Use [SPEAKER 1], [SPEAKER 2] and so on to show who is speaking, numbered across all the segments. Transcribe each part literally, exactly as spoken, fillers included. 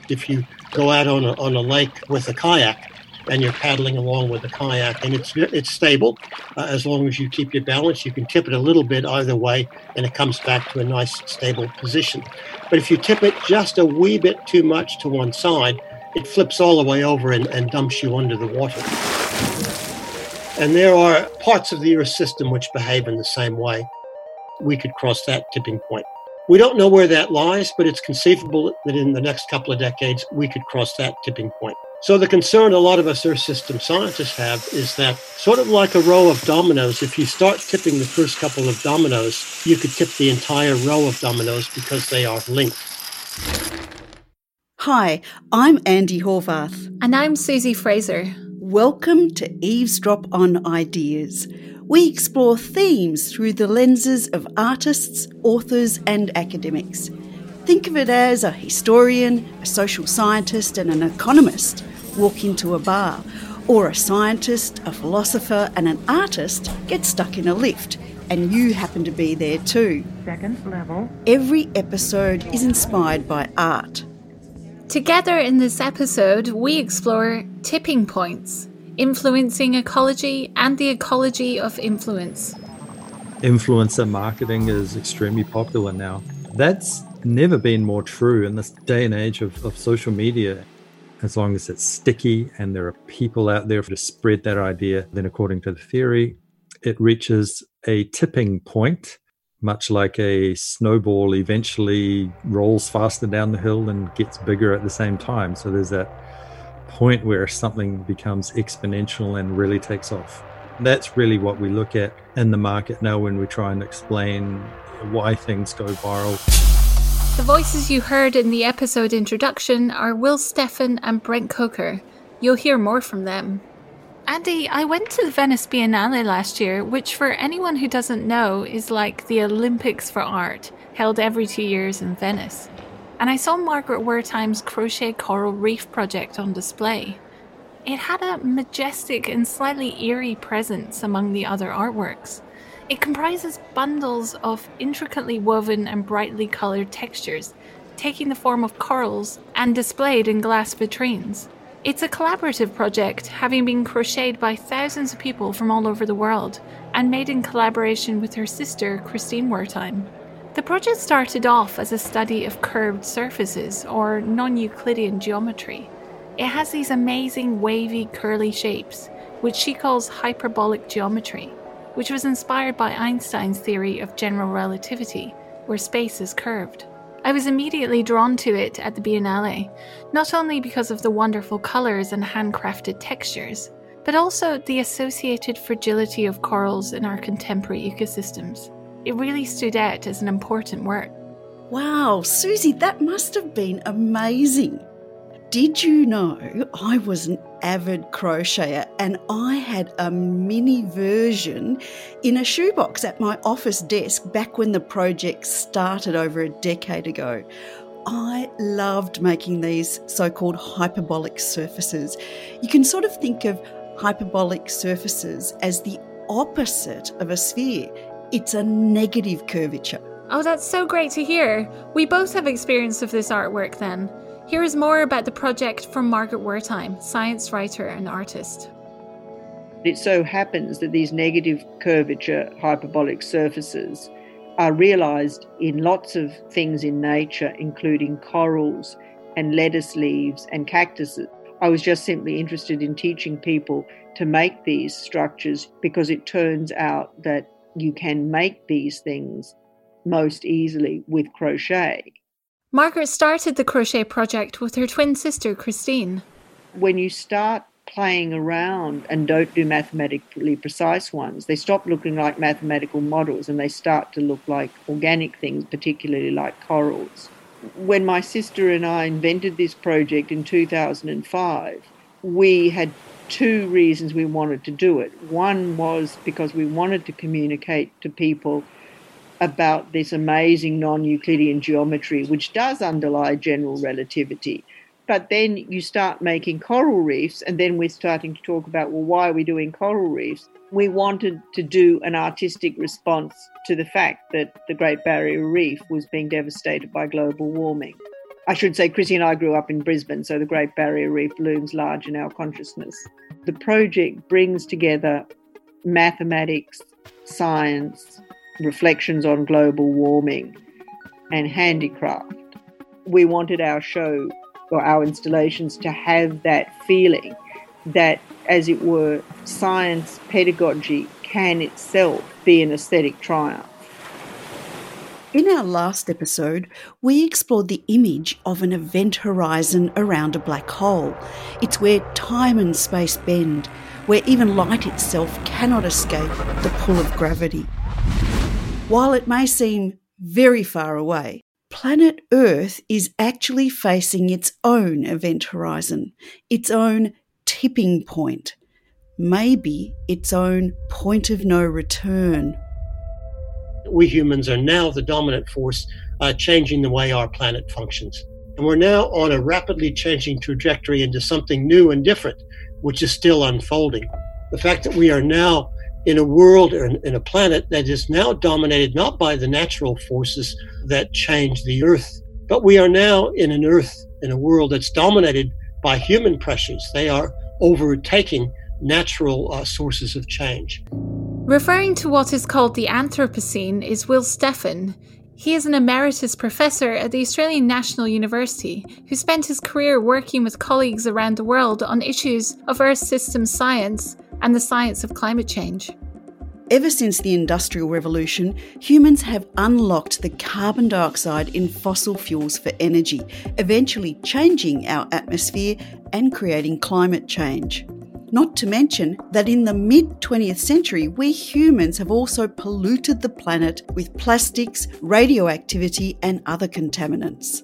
[SPEAKER 1] if you go out on a, on a lake with a kayak and you're paddling along with the kayak, and it's it's stable uh, as long as you keep your balance. You can tip it a little bit either way, and it comes back to a nice stable position. But if you tip it just a wee bit too much to one side, it flips all the way over and, and dumps you under the water. And there are parts of the Earth system which behave in the same way. We could cross that tipping point. We don't know where that lies, but it's conceivable that in the next couple of decades, we could cross that tipping point. So the concern a lot of us Earth system scientists have is that, sort of like a row of dominoes, if you start tipping the first couple of dominoes, you could tip the entire row of dominoes because they are linked.
[SPEAKER 2] Hi, I'm Andy Horvath.
[SPEAKER 3] And I'm Susie Fraser.
[SPEAKER 2] Welcome to Eavesdrop on Ideas. We explore themes through the lenses of artists, authors and academics. Think of it as a historian, a social scientist and an economist walk into a bar, or a scientist, a philosopher and an artist get stuck in a lift, and you happen to be there too.
[SPEAKER 4] Second level.
[SPEAKER 2] Every episode is inspired by art.
[SPEAKER 3] Together in this episode, we explore tipping points, influencing ecology and the ecology of influence.
[SPEAKER 5] Influencer marketing is extremely popular now. That's never been more true in this day and age of, of social media. As long as it's sticky and there are people out there to spread that idea, then according to the theory, it reaches a tipping point, much like a snowball eventually rolls faster down the hill and gets bigger at the same time. So there's that point where something becomes exponential and really takes off. That's really what we look at in the market now when we try and explain why things go viral.
[SPEAKER 3] The voices you heard in the episode introduction are Will Steffen and Brent Coker. You'll hear more from them. Andy, I went to the Venice Biennale last year, which for anyone who doesn't know is like the Olympics for art, held every two years in Venice. And I saw Margaret Wertheim's Crochet Coral Reef project on display. It had a majestic and slightly eerie presence among the other artworks. It comprises bundles of intricately woven and brightly coloured textures, taking the form of corals and displayed in glass vitrines. It's a collaborative project, having been crocheted by thousands of people from all over the world, and made in collaboration with her sister, Christine Wertheim. The project started off as a study of curved surfaces, or non-Euclidean geometry. It has these amazing wavy, curly shapes, which she calls hyperbolic geometry, which was inspired by Einstein's theory of general relativity, where space is curved. I was immediately drawn to it at the Biennale, not only because of the wonderful colours and handcrafted textures, but also the associated fragility of corals in our contemporary ecosystems. It really stood out as an important work.
[SPEAKER 2] Wow, Susie, that must have been amazing. Did you know I was an avid crocheter and I had a mini version in a shoebox at my office desk back when the project started over a decade ago? I loved making these so-called hyperbolic surfaces. You can sort of think of hyperbolic surfaces as the opposite of a sphere. It's a negative curvature.
[SPEAKER 3] Oh, that's so great to hear. We both have experience of this artwork then. Here is more about the project from Margaret Wertheim, science writer and artist.
[SPEAKER 4] It so happens that these negative curvature hyperbolic surfaces are realised in lots of things in nature, including corals and lettuce leaves and cactuses. I was just simply interested in teaching people to make these structures because it turns out that you can make these things most easily with crochet.
[SPEAKER 3] Margaret started the crochet project with her twin sister, Christine.
[SPEAKER 4] When you start playing around and don't do mathematically precise ones, they stop looking like mathematical models and they start to look like organic things, particularly like corals. When my sister and I invented this project in two thousand five, we had two reasons we wanted to do it. One was because we wanted to communicate to people about this amazing non-Euclidean geometry, which does underlie general relativity. But then you start making coral reefs, and then we're starting to talk about, well, why are we doing coral reefs? We wanted to do an artistic response to the fact that the Great Barrier Reef was being devastated by global warming. I should say Chrissy and I grew up in Brisbane, so the Great Barrier Reef looms large in our consciousness. The project brings together mathematics, science, reflections on global warming, and handicraft. We wanted our show or our installations to have that feeling that, as it were, science pedagogy can itself be an aesthetic triumph.
[SPEAKER 2] In our last episode, we explored the image of an event horizon around a black hole. It's where time and space bend, where even light itself cannot escape the pull of gravity. While it may seem very far away, planet Earth is actually facing its own event horizon, its own tipping point, maybe its own point of no return.
[SPEAKER 1] We humans are now the dominant force uh, changing the way our planet functions. And we're now on a rapidly changing trajectory into something new and different, which is still unfolding. The fact that we are now in a world or in, in a planet that is now dominated not by the natural forces that change the Earth, but we are now in an Earth, in a world that's dominated by human pressures. They are overtaking natural uh, sources of change.
[SPEAKER 3] Referring to what is called the Anthropocene is Will Steffen. He is an emeritus professor at the Australian National University who spent his career working with colleagues around the world on issues of Earth system science and the science of climate change.
[SPEAKER 2] Ever since the Industrial Revolution, humans have unlocked the carbon dioxide in fossil fuels for energy, eventually changing our atmosphere and creating climate change. Not to mention that in the mid-twentieth century, we humans have also polluted the planet with plastics, radioactivity and other contaminants.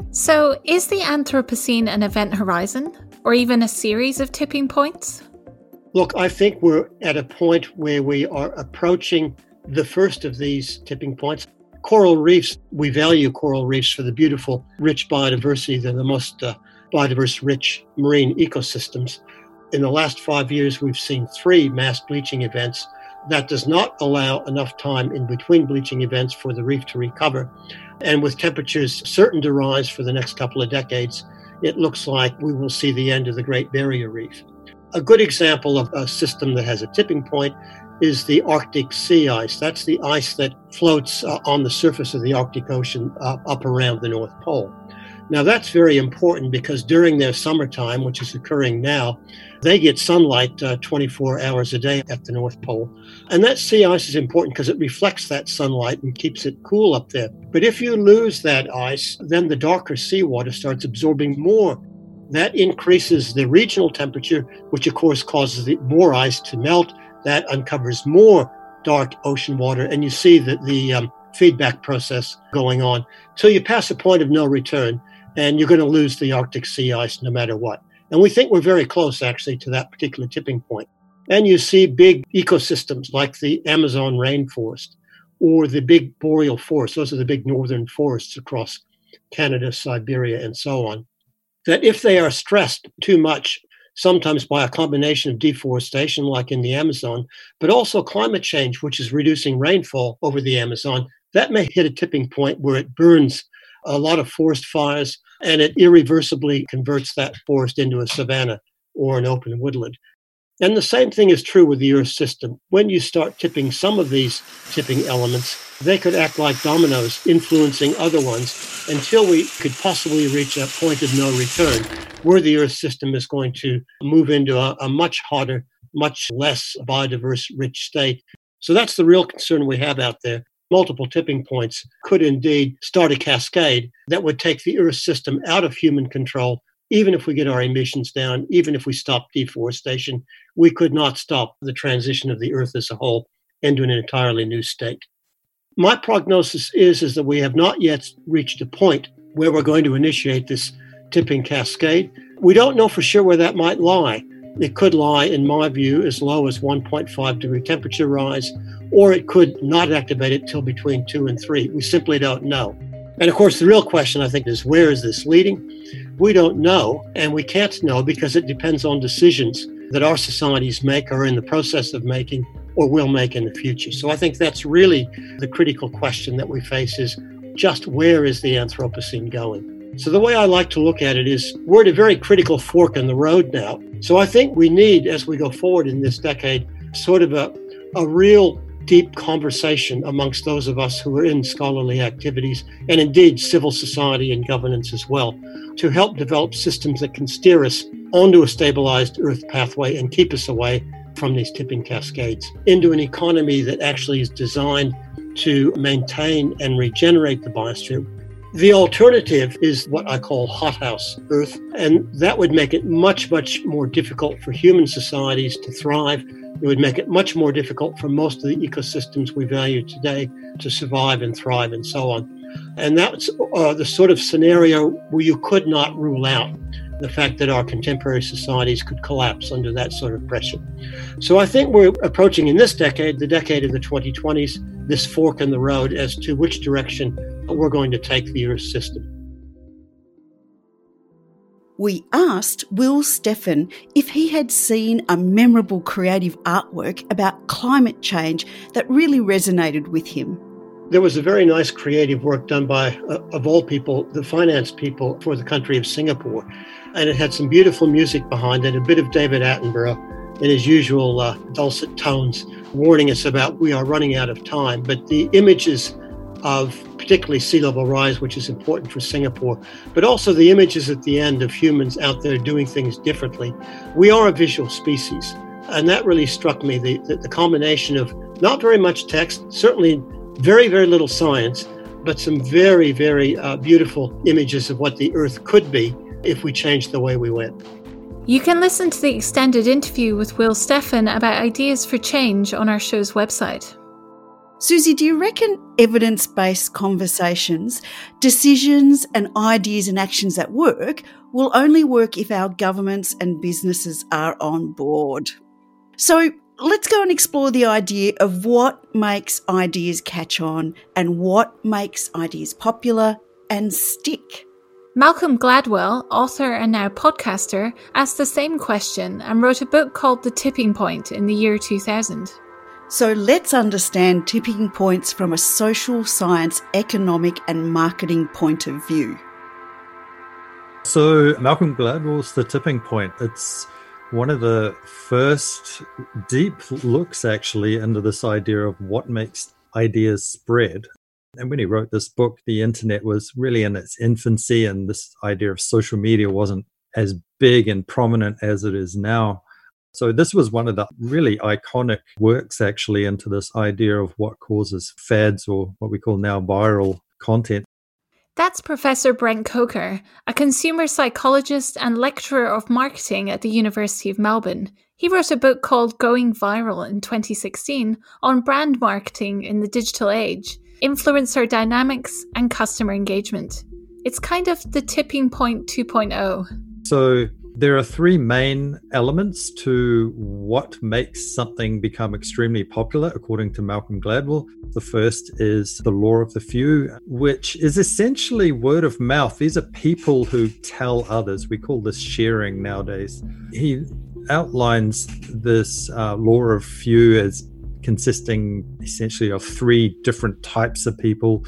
[SPEAKER 3] So, is the Anthropocene an event horizon, or even a series of tipping points?
[SPEAKER 1] Look, I think we're at a point where we are approaching the first of these tipping points. Coral reefs, we value coral reefs for the beautiful, rich biodiversity. They're the most uh, biodiverse, rich marine ecosystems. In the last five years, we've seen three mass bleaching events. That does not allow enough time in between bleaching events for the reef to recover. And with temperatures certain to rise for the next couple of decades, it looks like we will see the end of the Great Barrier Reef. A good example of a system that has a tipping point is the Arctic sea ice. That's the ice that floats uh, on the surface of the Arctic Ocean uh, up around the North Pole. Now, that's very important because during their summertime, which is occurring now, they get sunlight uh, twenty-four hours a day at the North Pole. And that sea ice is important because it reflects that sunlight and keeps it cool up there. But if you lose that ice, then the darker seawater starts absorbing more. That increases the regional temperature, which of course causes the, more ice to melt. That uncovers more dark ocean water, and you see that the um, feedback process going on. So you pass a point of no return, and you're going to lose the Arctic sea ice no matter what. And we think we're very close, actually, to that particular tipping point. And you see big ecosystems like the Amazon rainforest or the big boreal forests. Those are the big northern forests across Canada, Siberia, and so on. That if they are stressed too much, sometimes by a combination of deforestation, like in the Amazon, but also climate change, which is reducing rainfall over the Amazon, that may hit a tipping point where it burns a lot of forest fires, and it irreversibly converts that forest into a savanna or an open woodland. And the same thing is true with the Earth system. When you start tipping some of these tipping elements, they could act like dominoes, influencing other ones, until we could possibly reach a point of no return, where the Earth system is going to move into a, a much hotter, much less biodiverse, rich state. So that's the real concern we have out there. Multiple tipping points could indeed start a cascade that would take the Earth system out of human control. Even if we get our emissions down, even if we stop deforestation, we could not stop the transition of the Earth as a whole into an entirely new state. My prognosis is, is that we have not yet reached a point where we're going to initiate this tipping cascade. We don't know for sure where that might lie. It could lie, in my view, as low as one point five degree temperature rise, or it could not activate it till between two and three. We simply don't know. And of course, the real question, I think, is where is this leading? We don't know, and we can't know because it depends on decisions that our societies make or are in the process of making or will make in the future. So I think that's really the critical question that we face is just where is the Anthropocene going? So the way I like to look at it is we're at a very critical fork in the road now. So I think we need, as we go forward in this decade, sort of a, a real deep conversation amongst those of us who are in scholarly activities and indeed civil society and governance as well, to help develop systems that can steer us onto a stabilized Earth pathway and keep us away from these tipping cascades into an economy that actually is designed to maintain and regenerate the biosphere. The alternative is what I call hothouse Earth, and that would make it much, much more difficult for human societies to thrive. It would make it much more difficult for most of the ecosystems we value today to survive and thrive and so on. And that's uh, the sort of scenario where you could not rule out the fact that our contemporary societies could collapse under that sort of pressure. So I think we're approaching in this decade, the decade of the twenty twenties, this fork in the road as to which direction we're going to take the Earth system.
[SPEAKER 2] We asked Will Steffen if he had seen a memorable creative artwork about climate change that really resonated with him.
[SPEAKER 1] There was a very nice creative work done by, uh, of all people, the finance people for the country of Singapore. And it had some beautiful music behind it, a bit of David Attenborough in his usual uh, dulcet tones, warning us about we are running out of time. But the images of particularly sea level rise, which is important for Singapore, but also the images at the end of humans out there doing things differently. We are a visual species. And that really struck me, the, the, the combination of not very much text, certainly very, very little science, but some very, very uh, beautiful images of what the Earth could be if we changed the way we went.
[SPEAKER 3] You can listen to the extended interview with Will Steffen about ideas for change on our show's website.
[SPEAKER 2] Susie, do you reckon evidence-based conversations, decisions and ideas and actions at work will only work if our governments and businesses are on board? So let's go and explore the idea of what makes ideas catch on and what makes ideas popular and stick.
[SPEAKER 3] Malcolm Gladwell, author and now podcaster, asked the same question and wrote a book called The Tipping Point in the year two thousand.
[SPEAKER 2] So let's understand tipping points from a social science, economic and marketing point of view.
[SPEAKER 5] So Malcolm Gladwell's The Tipping Point. It's one of the first deep looks actually into this idea of what makes ideas spread. And when he wrote this book, the internet was really in its infancy and this idea of social media wasn't as big and prominent as it is now. So this was one of the really iconic works actually into this idea of what causes fads, or what we call now viral content.
[SPEAKER 3] That's Professor Brent Coker, a consumer psychologist and lecturer of marketing at the University of Melbourne. He wrote a book called Going Viral in twenty sixteen on brand marketing in the digital age, influencer dynamics and customer engagement. It's kind of the tipping point two point oh.
[SPEAKER 5] So there are three main elements to what makes something become extremely popular, according to Malcolm Gladwell. The first is the law of the few, which is essentially word of mouth. These are people who tell others. We call this sharing nowadays. He outlines this uh, law of few as consisting essentially of three different types of people.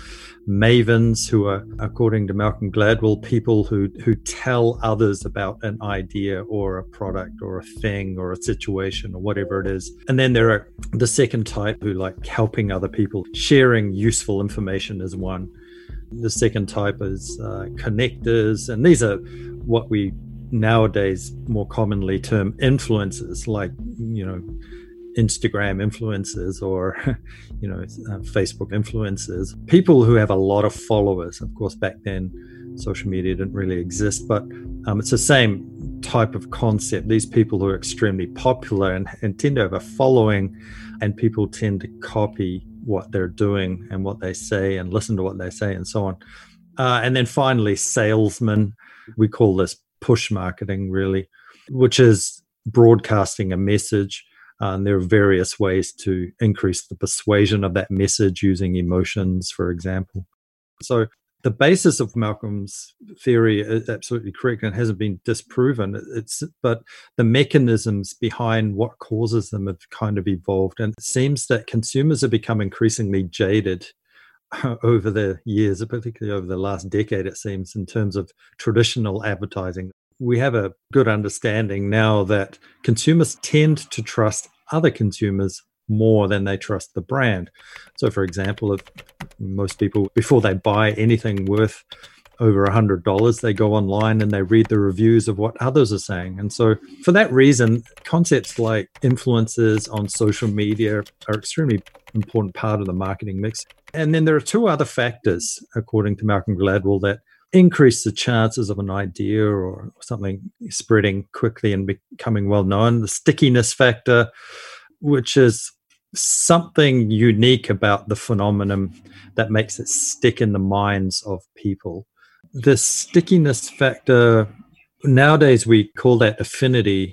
[SPEAKER 5] Mavens, who are, according to Malcolm Gladwell, people who, who tell others about an idea or a product or a thing or a situation or whatever it is. And then there are the second type who like helping other people. Sharing useful information is one. The second type is uh, connectors. And these are what we nowadays more commonly term influencers, like, you know, Instagram influencers or, you know, uh, Facebook influencers, people who have a lot of followers. Of course, back then, social media didn't really exist, but um, it's the same type of concept. These people who are extremely popular and, and tend to have a following, and people tend to copy what they're doing and what they say and listen to what they say and so on. Uh, and then finally, salesmen. We call this push marketing, really, which is broadcasting a message. Uh, and there are various ways to increase the persuasion of that message using emotions, for example. So the basis of Malcolm's theory is absolutely correct and hasn't been disproven. It's, but the mechanisms behind what causes them have kind of evolved. And it seems that consumers have become increasingly jaded over the years, particularly over the last decade, it seems, in terms of traditional advertising. We have a good understanding now that consumers tend to trust other consumers more than they trust the brand. So, for example, if most people, before they buy anything worth over one hundred dollars, they go online and they read the reviews of what others are saying. And so for that reason, concepts like influencers on social media are extremely important part of the marketing mix. And then there are two other factors, according to Malcolm Gladwell, that increase the chances of an idea or something spreading quickly and becoming well known. The stickiness factor, which is something unique about the phenomenon that makes it stick in the minds of people. The stickiness factor, nowadays we call that affinity.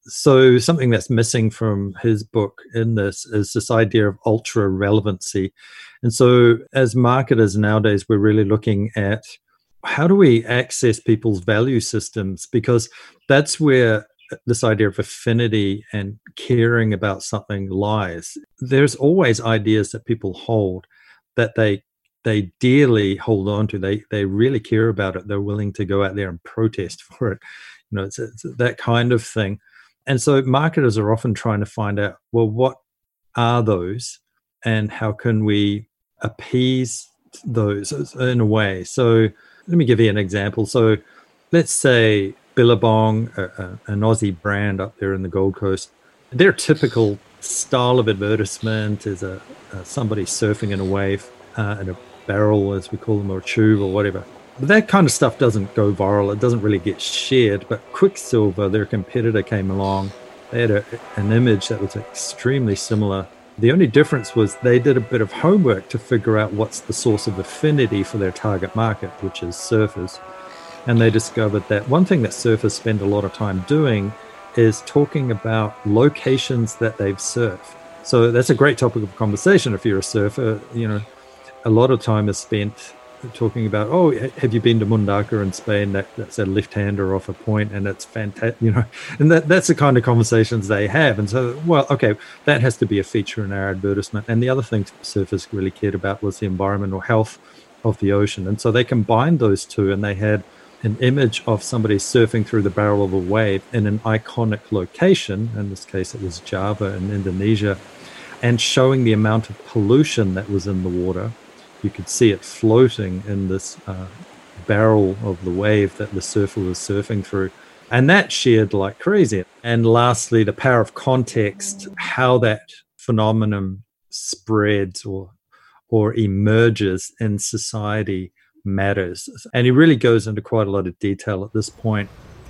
[SPEAKER 5] So something that's missing from his book in this is this idea of ultra relevancy. And so as marketers nowadays, we're really looking at how do we access people's value systems, because that's where this idea of affinity and caring about something lies. There's always ideas that people hold that they they dearly hold on to. They they really care about it. They're willing to go out there and protest for it. You know, it's, it's that kind of thing. And so marketers are often trying to find out, well, what are those and how can we appease those in a way? So let me give you an example. So let's say Billabong, a, a, an Aussie brand up there in the Gold Coast, their typical style of advertisement is a, a somebody surfing in a wave uh, in a barrel, as we call them, or a tube or whatever. But that kind of stuff doesn't go viral. It doesn't really get shared. But Quicksilver, their competitor, came along. They had a, an image that was extremely similar. The only difference was they did a bit of homework to figure out what's the source of affinity for their target market, which is surfers. And they discovered that one thing that surfers spend a lot of time doing is talking about locations that they've surfed. So that's a great topic of conversation if you're a surfer. You know, a lot of time is spent talking about, oh, have you been to Mundaka in Spain? That, that's a left-hander off a point, and it's fantastic, you know. And that, that's the kind of conversations they have. And so, well, okay, that has to be a feature in our advertisement. And the other thing surfers really cared about was the environmental health of the ocean. And so they combined those two, and they had an image of somebody surfing through the barrel of a wave in an iconic location. In this case, it was Java in Indonesia, and showing the amount of pollution that was in the water. You could see it floating in this uh, barrel of the wave that the surfer was surfing through. And that shared like crazy. And lastly, the power of context, how that phenomenon spreads or or emerges in society matters. And he really goes into quite a lot of detail at this point.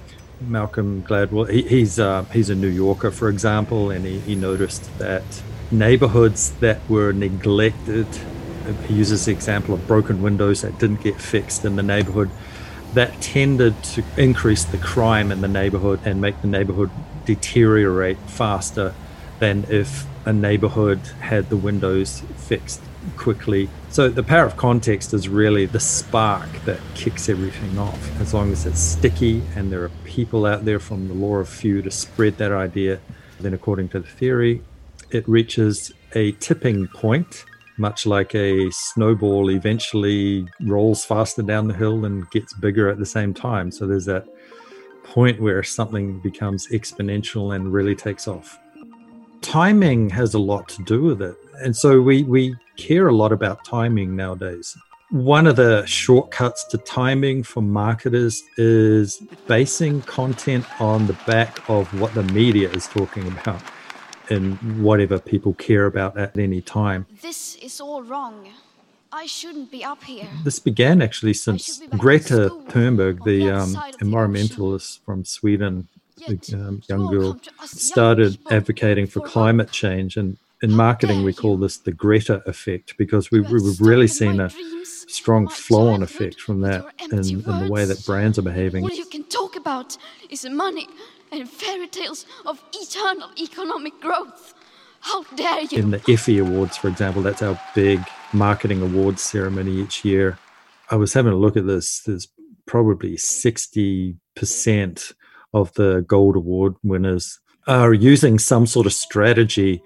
[SPEAKER 5] Malcolm Gladwell, he, he's uh, he's a New Yorker, for example, and he, he noticed that neighborhoods that were neglected, he uses the example of broken windows that didn't get fixed in the neighborhood, that tended to increase the crime in the neighborhood and make the neighborhood deteriorate faster than if a neighborhood had the windows fixed quickly. So the power of context is really the spark that kicks everything off. As long as it's sticky and there are people out there from the law of few to spread that idea, then according to the theory, it reaches a tipping point, much like a snowball eventually rolls faster down the hill and gets bigger at the same time. So there's that point where something becomes exponential and really takes off. Timing has a lot to do with it. And so we, we care a lot about timing nowadays. One of the shortcuts to timing for marketers is basing content on the back of what the media is talking about and whatever people care about at any time.
[SPEAKER 6] This is all wrong. I shouldn't be up here.
[SPEAKER 5] This began actually since Greta Thunberg, the um, environmentalist from Sweden, the um, young girl, started advocating for climate change. And in marketing, we call this the Greta effect, because we, we've really seen a strong flow-on effect from that in, in the way that brands are behaving.
[SPEAKER 6] All you can talk about is money and fairy tales of eternal economic growth. How dare you?
[SPEAKER 5] In the Effie Awards, for example, that's our big marketing awards ceremony each year. I was having a look at this. There's probably sixty percent of the Gold Award winners are using some sort of strategy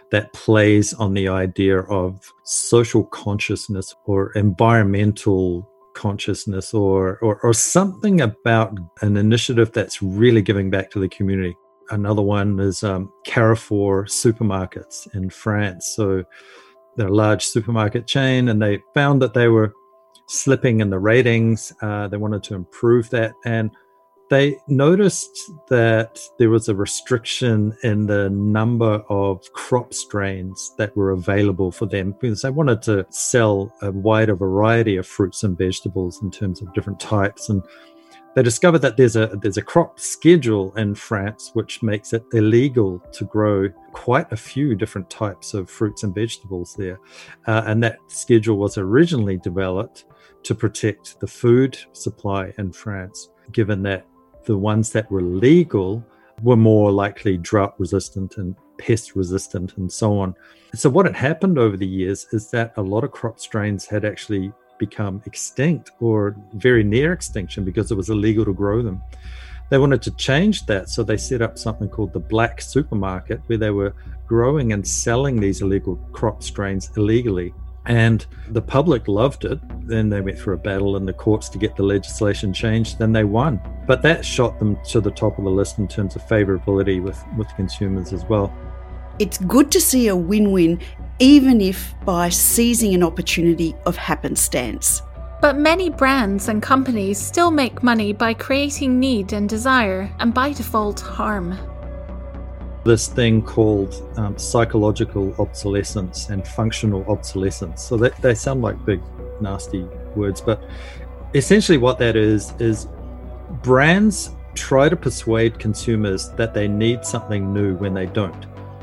[SPEAKER 5] that plays on the idea of social consciousness or environmental consciousness or, or, or something about an initiative that's really giving back to the community. Another one is um, Carrefour supermarkets in France. So they're a large supermarket chain, and they found that they were slipping in the ratings. Uh, they wanted to improve that. And they noticed that there was a restriction in the number of crop strains that were available for them because they wanted to sell a wider variety of fruits and vegetables in terms of different types. And they discovered that there's a there's a crop schedule in France which makes it illegal to grow quite a few different types of fruits and vegetables there. Uh, and that schedule was originally developed to protect the food supply in France, given that the ones that were legal were more likely drought resistant and pest resistant and so on. So what had happened over the years is that a lot of crop strains had actually become extinct or very near extinction because it was illegal to grow them. They wanted to change that, so they set up something called the Black Supermarket, where they were growing and selling these illegal crop strains illegally. And the public loved it. Then they went through a battle in the courts to get the legislation changed. Then they won. But that shot them to the top of the list in terms of favorability with, with consumers as well.
[SPEAKER 2] It's good to see a win-win, even if by seizing an opportunity of happenstance.
[SPEAKER 3] But many brands and companies still make money by creating need and desire, and by default, harm.
[SPEAKER 5] This thing called um, psychological obsolescence and functional obsolescence. So that, they sound like big, nasty words, but essentially what that is, is brands try to persuade consumers that they need something new when they don't.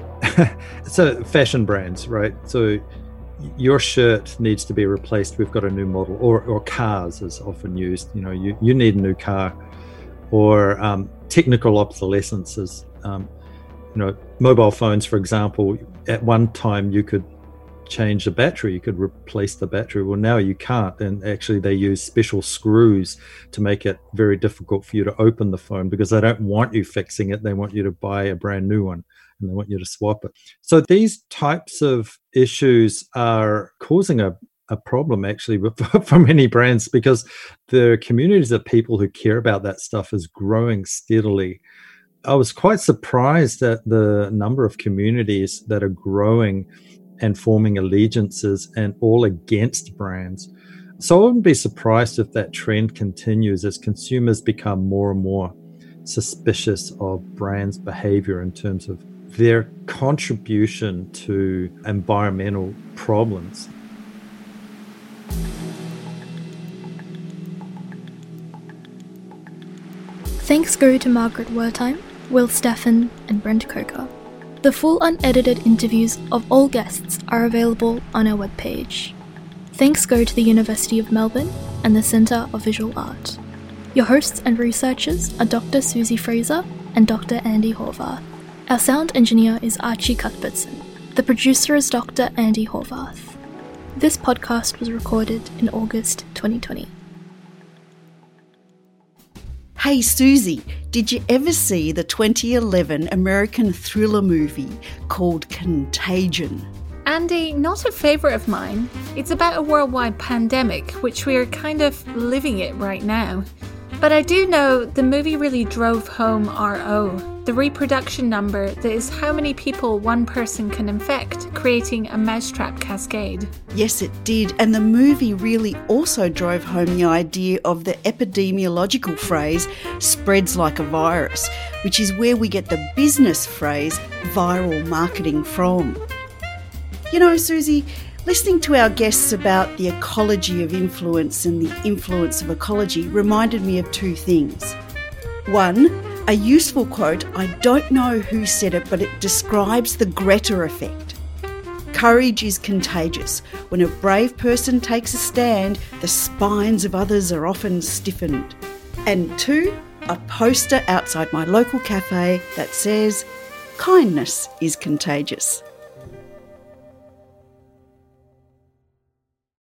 [SPEAKER 5] So fashion brands, right? So your shirt needs to be replaced. We've got a new model, or, or cars is often used. You know, you, you need a new car, or um, technical obsolescence is, um, you know, mobile phones, for example. At one time you could change the battery, you could replace the battery. Well, now you can't. And actually they use special screws to make it very difficult for you to open the phone because they don't want you fixing it. They want you to buy a brand new one. And they want you to swap it. So these types of issues are causing a, a problem actually for many brands, because the communities of people who care about that stuff is growing steadily. I was quite surprised at the number of communities that are growing and forming allegiances and all against brands. So I wouldn't be surprised if that trend continues as consumers become more and more suspicious of brands' behavior in terms of their contribution to environmental problems.
[SPEAKER 7] Thanks go to Margaret Wertheim, Will Steffen, and Brent Coker. The full unedited interviews of all guests are available on our webpage. Thanks go to the University of Melbourne and the Centre of Visual Art. Your hosts and researchers are Doctor Susie Fraser and Doctor Andy Horvath. Our sound engineer is Archie Cuthbertson. The producer is Doctor Andy Horvath. This podcast was recorded in August twenty twenty.
[SPEAKER 2] Hey Susie, did you ever see the twenty eleven American thriller movie called Contagion?
[SPEAKER 3] Andy, not a favourite of mine. It's about a worldwide pandemic, which we are kind of living it right now. But I do know the movie really drove home R O, the reproduction number that is how many people one person can infect, creating a mousetrap cascade.
[SPEAKER 2] Yes, it did. And the movie really also drove home the idea of the epidemiological phrase, spreads like a virus, which is where we get the business phrase, viral marketing from. You know, Susie, listening to our guests about the ecology of influence and the influence of ecology reminded me of two things. One, a useful quote, I don't know who said it, but it describes the Greta effect. Courage is contagious. When a brave person takes a stand, the spines of others are often stiffened. And two, a poster outside my local cafe that says, kindness is contagious.